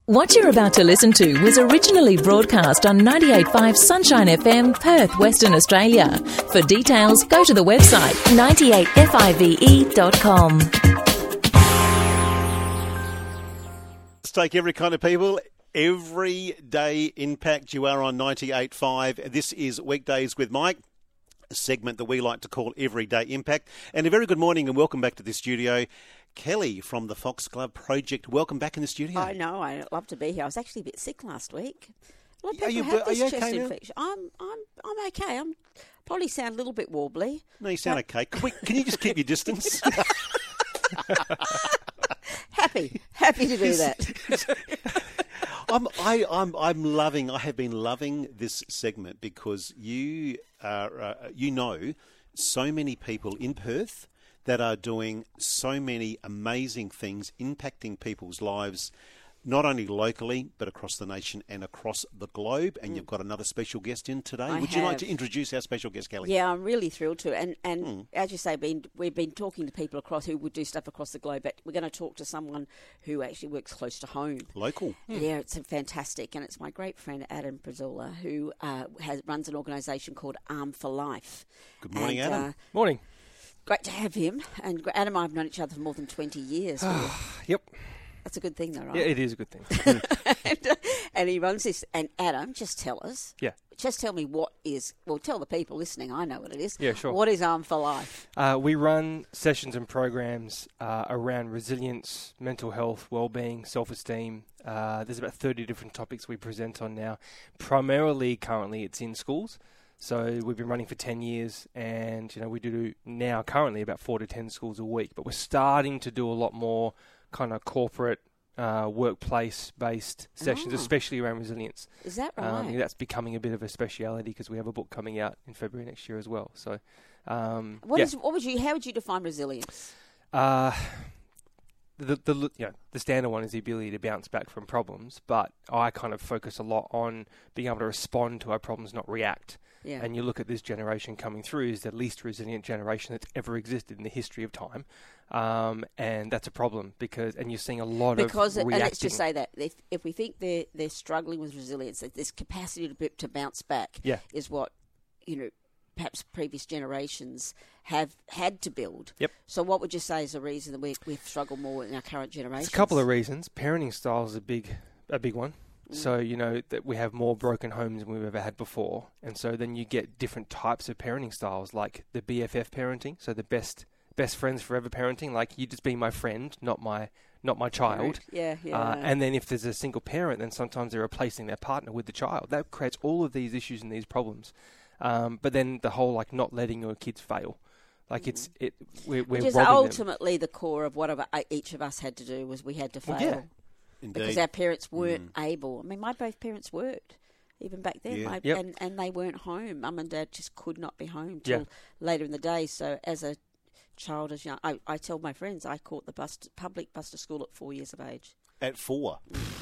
What you're about to listen to was originally broadcast on 98.5 Sunshine FM, Perth, Western Australia. For details, go to the website 98five.com. Let's take every kind of people. Everyday impact. You are on 98.5. This is Weekdays with Mike, a segment that we like to call Everyday Impact. And a very good morning and welcome back to the studio. Kelly from the Fox Glove Project, welcome back in the studio. I know, I'd love to be here. I was actually a bit sick last week. A lot of Are people you have this okay chest now? infection. I'm okay. I'm probably sound a little bit wobbly. No, you sound okay. Can you just keep your distance? Happy to do that. I have been loving this segment because you know so many people in Perth that are doing so many amazing things, impacting people's lives, not only locally, but across the nation and across the globe. And you've got another special guest in today. Would you like to introduce our special guest, Kelly? Yeah, I'm really thrilled to. And as you say, we've been talking to people across who would do stuff across the globe, but we're going to talk to someone who actually works close to home. Local. Yeah, it's fantastic. And it's my great friend, Adam Brazola, who runs an organisation called Arm for Life. Good morning, Adam. Morning. Great to have him. And Adam and I have known each other for more than 20 years. Yep. That's a good thing, though, right? Yeah, it is a good thing. and he runs this. And Adam, just tell us. Yeah. Just tell me what is. Well, tell the people listening. I know what it is. Yeah, sure. What is Arm for Life? We run sessions and programs around resilience, mental health, well-being, self-esteem. There's about 30 different topics we present on now. Primarily, currently, it's in schools. So we've been running for 10 years and, we do now currently about 4 to 10 schools a week. But we're starting to do a lot more kind of corporate, workplace-based sessions, especially around resilience. Is that right? That's becoming a bit of a speciality because we have a book coming out in February next year as well. So, how would you define resilience? The standard one is the ability to bounce back from problems, but I kind of focus a lot on being able to respond to our problems, not react. Yeah. And you look at this generation coming through is the least resilient generation that's ever existed in the history of time. And that's a problem because you're seeing a lot of reacting. And let's just say that if we think they're struggling with resilience, that this capacity to bounce back is what, perhaps previous generations have had to build. Yep. So what would you say is the reason that we've struggled more in our current generation? There's a couple of reasons. Parenting style is a big one. So, that we have more broken homes than we've ever had before. And so then you get different types of parenting styles, like the BFF parenting, so the best friends forever parenting, like you just be my friend, not my child. Yeah. And then if there's a single parent, then sometimes they're replacing their partner with the child. That creates all of these issues and these problems. But then the whole, not letting your kids fail. Like we're which is robbing ultimately them. The core of what each of us had to do was we had to fail. Well, yeah. Indeed. Because our parents weren't able. I mean, my both parents worked, even back then. Yeah. And they weren't home. Mum and Dad just could not be home till later in the day. So as a child, as young, I tell my friends I caught the public bus to school at 4 years of age. At 4?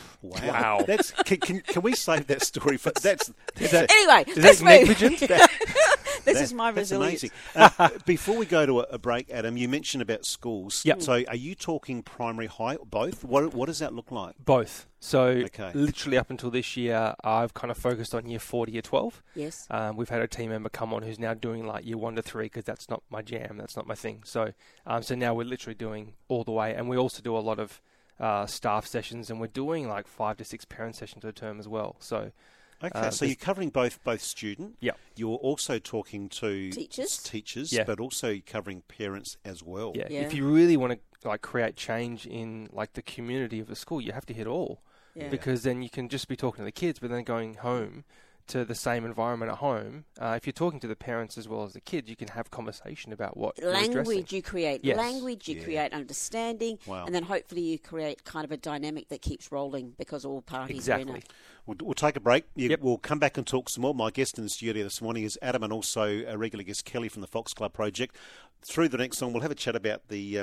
Wow. That's can we save that story for Anyway, let's move. This is my resilience. That's amazing. Before we go to a break, Adam, you mentioned about schools. Yep. So are you talking primary, high, both? What does that look like? Both. So literally up until this year, I've kind of focused on year 4 to year 12. Yes. We've had a team member come on who's now doing year 1 to 3 because that's not my jam. That's not my thing. So now we're literally doing all the way. And we also do a lot of staff sessions and we're doing 5 to 6 parent sessions a term as well. So okay, so you're covering both student. Yeah. You're also talking to teachers, yeah. but also covering parents as well. Yeah. Yeah. If you really want to create change in the community of the school, you have to hit all. Yeah. Because then you can just be talking to the kids, but then going home to the same environment at home. If you're talking to the parents as well as the kids, you can have conversation about what language you create. Yes. Language you create understanding, Wow. and then hopefully you create kind of a dynamic that keeps rolling because all parties are in it. We'll take a break. Yep. We'll come back and talk some more. My guest in the studio this morning is Adam and also a regular guest, Kelly from the Fox Glove Project. Through the next song, we'll have a chat about you're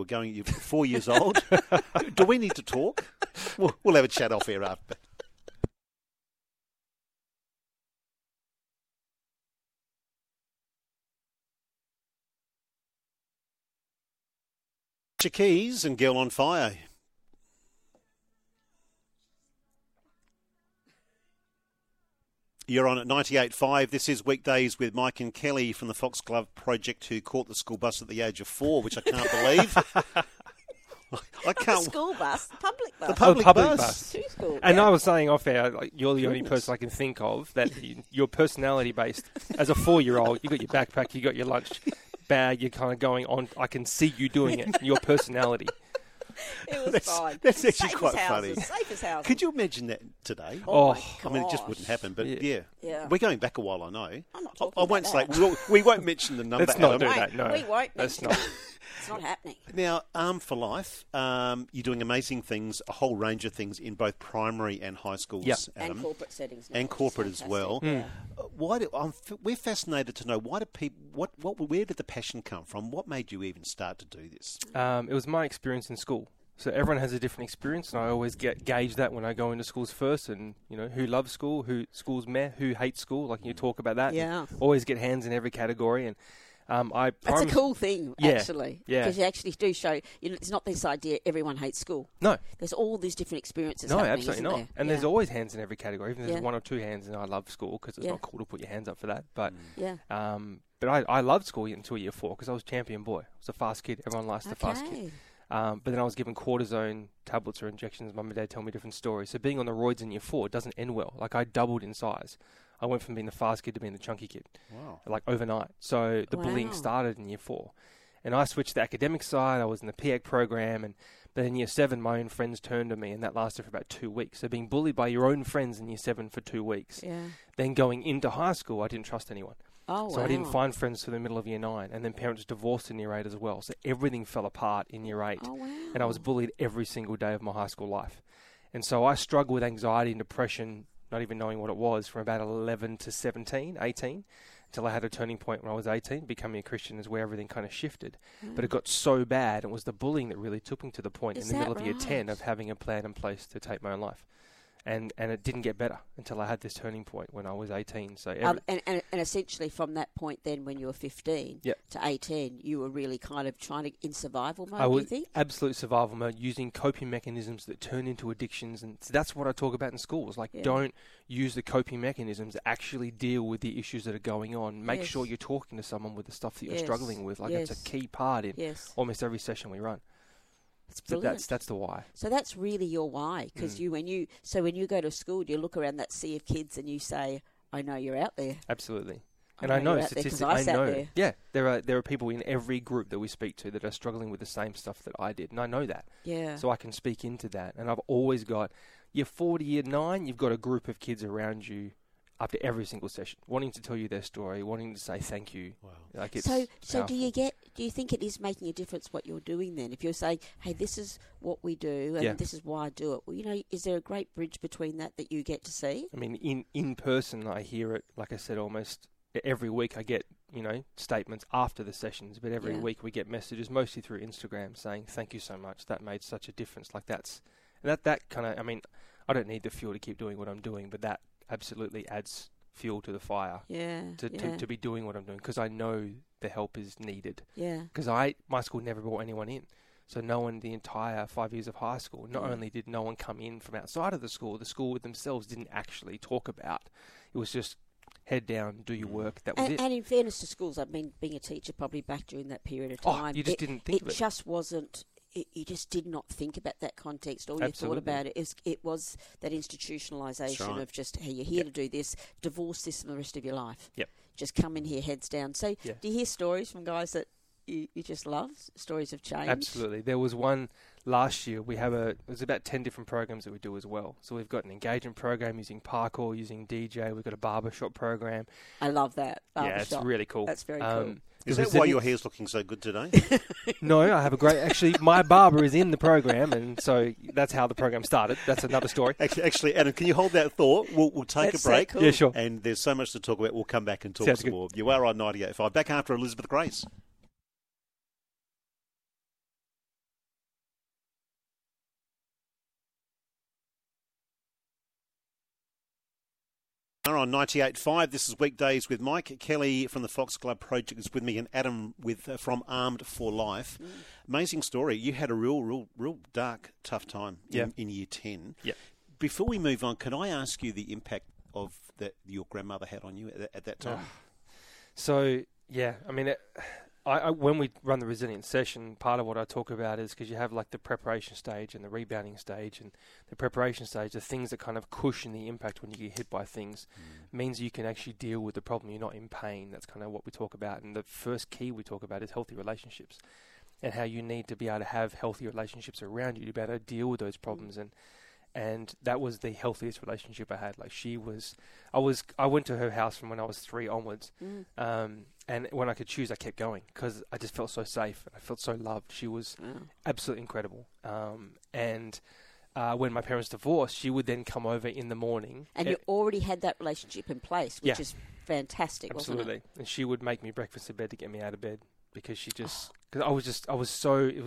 4 years old. Do we need to talk? We'll have a chat off air after. Keys and Girl on Fire. You're on at 98.5. This is Weekdays with Mike and Kelly from the Foxglove Project, who caught the school bus at the age of 4, which I can't believe. I can't. The school bus, the public bus. The public bus. To school. And yeah. I was saying off air, like, you're the only person I can think of that you're personality based. As a 4-year-old, you got your backpack, you got your lunch bag, you're kind of going on. I can see you doing it. Your personality. It was fine. That's actually Safe quite as funny. houses, safe as houses. Could you imagine that today? Oh, my I mean, it just gosh. wouldn't happen. But Yeah. Yeah. we're going back a while. I know. I'm not I talking won't about say that. we won't mention the number. Let's not Adam. do that. No, we won't. that's mention not. it. It's not happening. Now, Armed for Life, you're doing amazing things, a whole range of things in both primary and high schools, Yep. Adam. And corporate settings. now, And which is corporate as fantastic. well. Yeah. We're fascinated to know why do people, where did the passion come from? What made you even start to do this? It was my experience in school. So everyone has a different experience, and I always gauge that when I go into schools first. And who loves school, who school's meh, who hates school. Like you talk about that. Yeah. Always get hands in every category, and That's a cool thing, Yeah, actually. yeah. Because you actually do show, it's not this idea everyone hates school. No. There's all these different experiences No, happening, absolutely isn't not. there? And yeah. there's always hands in every category. Even if there's Yeah. 1 or 2 hands, and I love school because it's Yeah. not cool to put your hands up for that. But Yeah. but I loved school until year 4 because I was champion boy. I was a fast kid. Everyone likes the fast kid. Okay. But then I was given cortisone tablets or injections. Mum and Dad tell me different stories. So being on the roids in year 4 doesn't end well. Like I doubled in size. I went from being the fast kid to being the chunky kid. Wow. Like overnight. So the bullying Wow. started in year 4. And I switched to the academic side. I was in the PAC program. But in year 7, my own friends turned to me, and that lasted for about 2 weeks. So being bullied by your own friends in year 7 for 2 weeks. Yeah. Then going into high school, I didn't trust anyone. Oh, So wow. I didn't find friends for the middle of year 9. And then parents divorced in year 8 as well. So everything fell apart in year 8. Oh, wow. And I was bullied every single day of my high school life. And so I struggled with anxiety and depression, not even knowing what it was, from about 11 to 17, 18, until I had a turning point when I was 18. Becoming a Christian is where everything kind of shifted. But it got so bad, and it was the bullying that really took me to the point Is in the middle that of year 10 right? of having a plan in place to take my own life. And it didn't get better until I had this turning point when I was 18. So and essentially from that point then when you were 15 Yep. to 18, you were really kind of trying to, in survival mode, I do you was think? absolute survival mode, using coping mechanisms that turn into addictions, and that's what I talk about in schools. Like, Yeah. don't use the coping mechanisms, actually deal with the issues that are going on. Make Yes. sure you're talking to someone with the stuff that you're Yes. struggling with. Like, it's Yes. a key part in Yes. almost every session we run. It's So brilliant. that's the why. So that's really your why, because when you go to school, you look around that sea of kids and you say, "I know you're out there." Absolutely. I And I know you're out there 'cause statistically, I sat know. there. Yeah, there are people in every group that we speak to that are struggling with the same stuff that I did, and I know that. Yeah. So I can speak into that. And I've always got year 4 to year 9, you've got a group of kids around you after every single session, wanting to tell you their story, wanting to say thank you. Wow. Like it's So powerful. do you think it is making a difference what you're doing then? If you're saying, "Hey, this is what we do, and Yeah. this is why I do it," well, is there a great bridge between that you get to see? I mean, in person, I hear it, like I said, almost every week I get, statements after the sessions, but every Yeah. week we get messages, mostly through Instagram, saying, thank you so much, that made such a difference. Like that kind of, I mean, I don't need the fuel to keep doing what I'm doing, but that absolutely adds fuel to the fire Yeah. to be doing what I'm doing, because I know the help is needed. Yeah. Because my school never brought anyone in. So no one, the entire 5 years of high school, not only did no one come in from outside of the school themselves didn't actually talk about. It was just head down, do your work, that was it. And in fairness to schools, I've been being a teacher probably back during that period of Oh, time. you just didn't think of it. It just wasn't. You just did not think about that context. All you Absolutely. thought about it was that institutionalisation That's right. of just, hey, you're here to do this, divorce this from the rest of your life. Yep. Just come in here, heads down. So Yeah. do you hear stories from guys that you just love, stories of change? Absolutely. There was one last year. There's about 10 different programs that we do as well. So we've got an engagement program using parkour, using DJ. We've got a barbershop program. I love that. Yeah, it's Barbershop. really cool. That's very cool. Is that why your hair's looking so good today? No, I have a great... Actually, my barber is in the program, and so that's how the program started. That's another story. Actually, Adam, can you hold that thought? We'll take That's a break. so cool. Yeah, sure. And there's so much to talk about. We'll come back and talk Sounds some good. more. You are on 98.5. Back after Elizabeth Grace. Are on 98.5. This is Weekdays with Mike. Kelly from the Foxglove Project is with me, and Adam from Armed for Life. Amazing story. You had a real dark, tough time in year 10. Yeah. Before we move on, can I ask you the impact of that your grandmother had on you at that time? So, yeah, I mean, when we run the resilience session, part of what I talk about is because you have like the preparation stage and the rebounding stage, and the preparation stage, the things that kind of cushion the impact when you get hit by things, means you can actually deal with the problem. You're not in pain. That's kind of what we talk about. And the first key we talk about is healthy relationships, and how you need to be able to have healthy relationships around you to be able to deal with those problems. And that was the healthiest relationship I had. Like I went to her house from when I was 3 onwards. And when I could choose, I kept going because I just felt so safe. I felt so loved. She was absolutely incredible. And when my parents divorced, she would then come over in the morning. And you already had that relationship in place, which is fantastic, absolutely. Wasn't it? And she would make me breakfast in bed to get me out of bed because she just... Because I was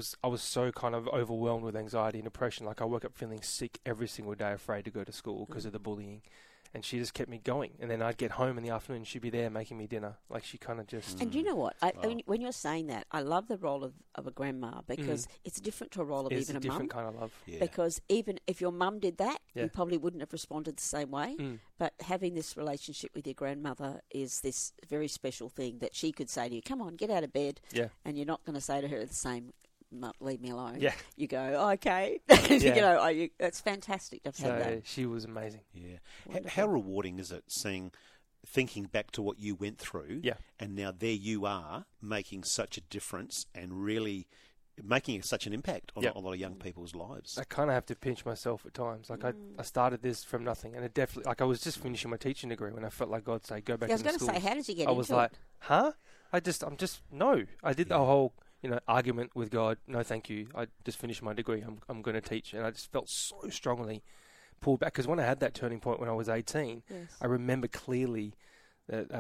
so kind of overwhelmed with anxiety and depression. Like I woke up feeling sick every single day, afraid to go to school because of the bullying. And she just kept me going. And then I'd get home in the afternoon and she'd be there making me dinner. Like she kind of just... And you know what? I mean, when you're saying that, I love the role of a grandma because it's different to a role of even a mum. It's a different kind of love. Yeah. Because even if your mum did that, you probably wouldn't have responded the same way. But having this relationship with your grandmother is this very special thing that she could say to you, come on, get out of bed. Yeah. And you're not going to say to her the same... leave me alone. Yeah. You go, oh, okay. That's fantastic to have had that. She was amazing. Yeah. How rewarding is it thinking back to what you went through, and now there you are making such a difference and really making such an impact on a lot of young people's lives? I kind of have to pinch myself at times. Like I started this from nothing, and it definitely, like I was just finishing my teaching degree when I felt like God say, go back to school. I was going to say, how did you get into it? I was like, huh? I did the whole... argument with God. No, thank you. I just finished my degree. I'm going to teach. And I just felt so strongly pulled back. Because when I had that turning point when I was 18, I remember clearly that,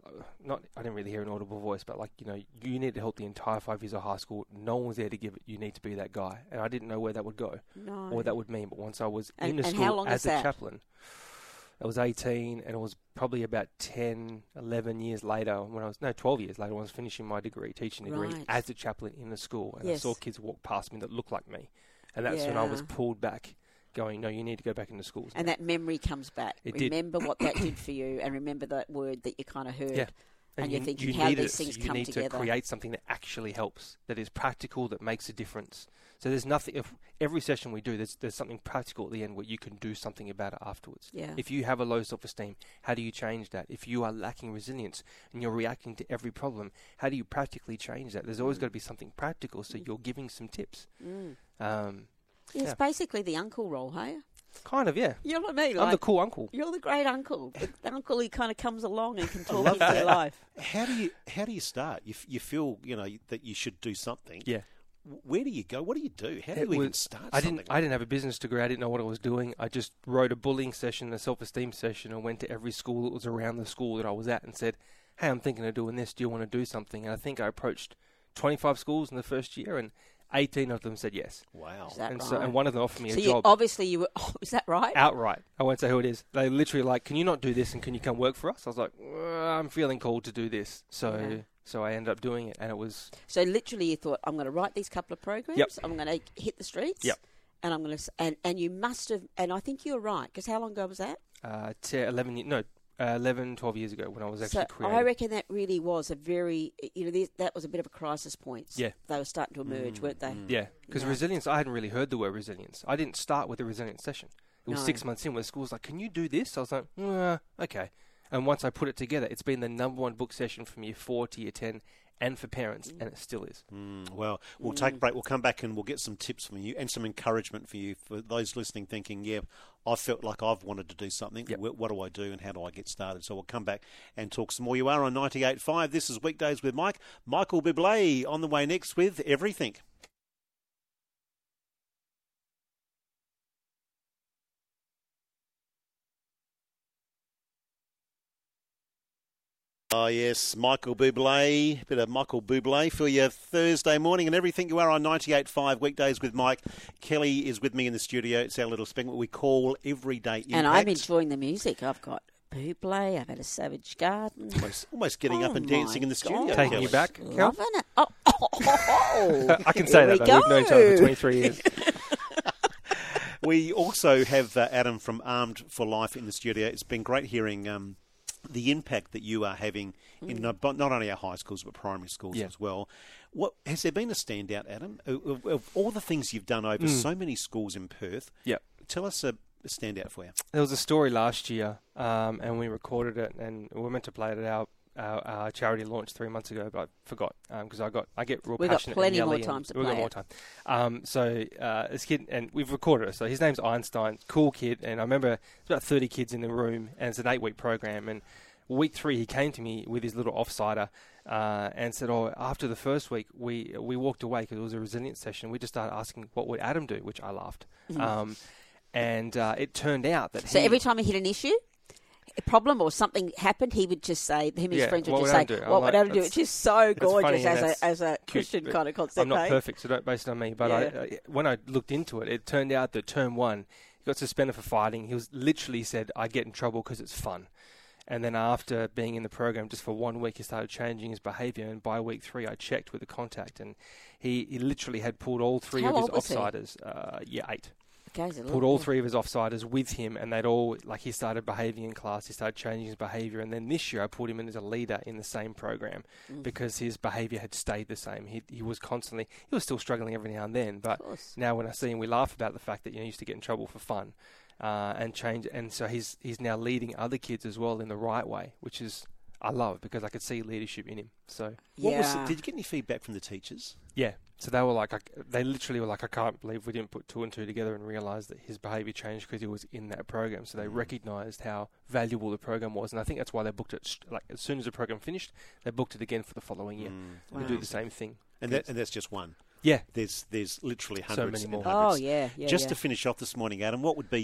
I didn't really hear an audible voice, but you need to help the entire 5 years of high school. No one was there to give it. You need to be that guy. And I didn't know where that would go or what that would mean. But once I was in the school as a chaplain, I was 18, and it was probably about 11 years later, 12 years later, when I was finishing my teaching degree, as a chaplain in the school. And I saw kids walk past me that looked like me. And that's when I was pulled back, going, no, you need to go back into schools. And that memory comes back. Remember what that did for you, and remember that word that you kind of heard. Yeah. And you're thinking how these things come together. You need to create something that actually helps, that is practical, that makes a difference. So there's nothing. If every session we do, there's something practical at the end where you can do something about it afterwards. Yeah. If you have a low self-esteem, how do you change that? If you are lacking resilience and you're reacting to every problem, how do you practically change that? There's always got to be something practical, so you're giving some tips. It's basically the uncle role, hey? Kind of, yeah. You know what I mean? I'm the cool uncle. You're the great uncle. The uncle who kind of comes along and can talk into your life. How do you start? You feel that you should do something. Yeah. Where do you go? What do you do? How do you even start? I didn't have a business degree. I didn't know what I was doing. I just wrote a bullying session, a self-esteem session, and went to every school that was around the school that I was at and said, "Hey, I'm thinking of doing this. Do you want to do something?" And I think I approached 25 schools in the first year, and 18 of them said yes. Wow. Is that right? And one of them offered me a job. Obviously you were... Oh, is that right? Outright. I won't say who it is. They literally like, can you not do this and can you come work for us? I was like, I'm feeling called to do this. So I ended up doing it, and it was... So literally you thought, I'm going to write these couple of programs. Yep. I'm going to hit the streets. Yep. And I'm going to... And you must have... And I think you were right, because how long ago was that? 11, 12 years ago when I was actually creating. I reckon that really was a very, that was a bit of a crisis point. Yeah. They were starting to emerge, weren't they? Yeah, because resilience, I hadn't really heard the word resilience. I didn't start with a resilience session. It was 6 months in where the school was like, can you do this? I was like, okay. And once I put it together, it's been the number one book session from year 4 to year 10 and for parents, and it still is. Well, we'll take a break. We'll come back and we'll get some tips from you and some encouragement for you, for those listening thinking, I felt like I've wanted to do something. Yep. What do I do and how do I get started? So we'll come back and talk some more. You are on 98.5. This is Weekdays with Mike. Michael Bublé on the way next with Everything. Oh, yes, Michael Bublé, bit of Michael Bublé for your Thursday morning and everything. You are on 98.5 Weekdays with Mike. Kelly is with me in the studio. It's our little segment we call Everyday Impact. And I'm enjoying the music. I've got Bublé, I've had a Savage Garden. Almost getting up and dancing in the studio. Taking Kelly. you back, Kel? Loving it. Oh. I can say that, though. We've known each other for 23 years. We also have Adam from Armed for Life in the studio. It's been great hearing the impact that you are having in not only our high schools but primary schools as well. What has there been a standout, Adam, of all the things you've done over so many schools in Perth? Yep. Tell us a standout for you. There was a story last year, and we recorded it, and we were meant to play it at our charity launch 3 months ago, but I forgot because I get real passionate. We've got plenty more time time to play. We've got more time. So this kid, and we've recorded it. So his name's Einstein, cool kid, and I remember it's about 30 kids in the room, and it's an 8-week program. And week 3, he came to me with his little offsider and said, after the first week, we walked away because it was a resilience session. We just started asking, what would Adam do? Which I laughed. And it turned out that every time he hit an issue, a problem or something happened, he would just say, his friends would just say, what would Adam do? Which is so gorgeous as a Christian kind of concept. I'm not perfect, so don't base it on me. But when I looked into it, it turned out that term 1, he got suspended for fighting. He was literally said, I get in trouble because it's fun. And then after being in the program just for 1 week, he started changing his behaviour. And by week 3, I checked with the contact, and he literally had pulled all 3 of his offsiders. 8. Pulled all 3 of his offsiders with him, and they'd all, he started behaving in class, he started changing his behaviour, and then this year I pulled him in as a leader in the same program because his behaviour had stayed the same. He was still struggling every now and then, but now when I see him, we laugh about the fact that he used to get in trouble for fun and change, and so he's now leading other kids as well in the right way, which is I love because I could see leadership in him. So did you get any feedback from the teachers? Yeah. So they were they literally were like, I can't believe we didn't put 2 and 2 together and realise that his behaviour changed because he was in that program. So they recognised how valuable the program was, and I think that's why they booked it. As soon as the program finished, they booked it again for the following year. We do the same thing. And that's just one. Yeah, there's literally hundreds. So many more. Hundreds. Oh yeah. Just to finish off this morning, Adam, what would be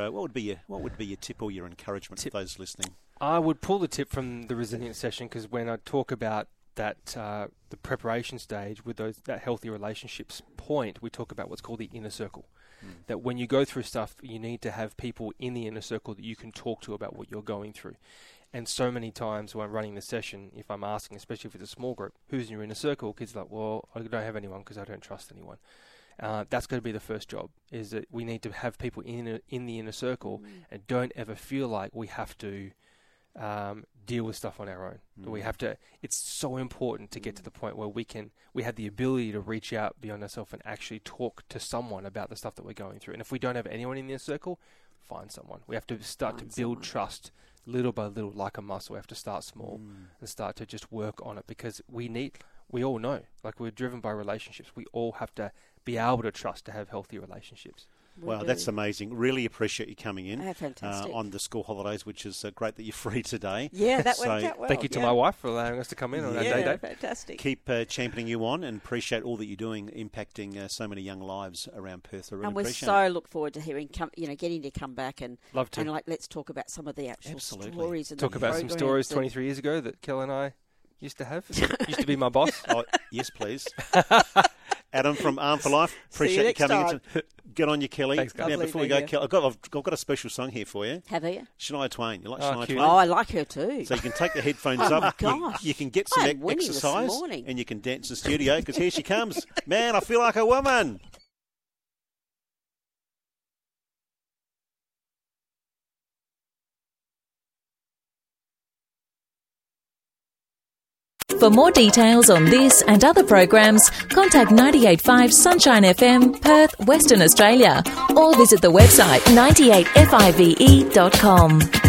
your tip or your encouragement to those listening? I would pull the tip from the resilience session because when I talk about that the preparation stage with that healthy relationships point, we talk about what's called the inner circle. That when you go through stuff, you need to have people in the inner circle that you can talk to about what you're going through. And so many times when I'm running the session, if I'm asking, especially if it's a small group, who's in your inner circle? Kids are like, well, I don't have anyone because I don't trust anyone. That's going to be the first job, is that we need to have people in the inner circle and don't ever feel like we have to deal with stuff on our own. We have to. It's so important to get to the point where we have the ability to reach out beyond ourselves and actually talk to someone about the stuff that we're going through. And if we don't have anyone in the inner circle, find someone. We have to start to build trust little by little, like a muscle. We have to start small and start to just work on it because we all know, we're driven by relationships. We all have to be able to trust to have healthy relationships. Wow, that's amazing. Really appreciate you coming in on the school holidays, which is great that you're free today. Yeah, that worked out well. Thank you to my wife for allowing us to come in on our day. Fantastic. Keep championing you on and appreciate all that you're doing, impacting so many young lives around Perth. I really appreciate it. Look forward to hearing, getting to come back and love to. And let's talk about some of the actual stories. And talk about some stories 23 years ago that Kel and I used to have. Used to be my boss. Oh, yes, please. Adam from Armed for Life, appreciate you coming in. Get on you, Kelly. Thanks, guys. Now, before we go, Kelly, I've got a special song here for you. Have you? Shania Twain. You like Shania Twain? Oh, I like her too. So you can take the headphones up. My gosh. You can get some exercise and you can dance in the studio because here she comes. Man, I feel like a woman. For more details on this and other programs, contact 98.5 Sunshine FM, Perth, Western Australia, or visit the website 98five.com.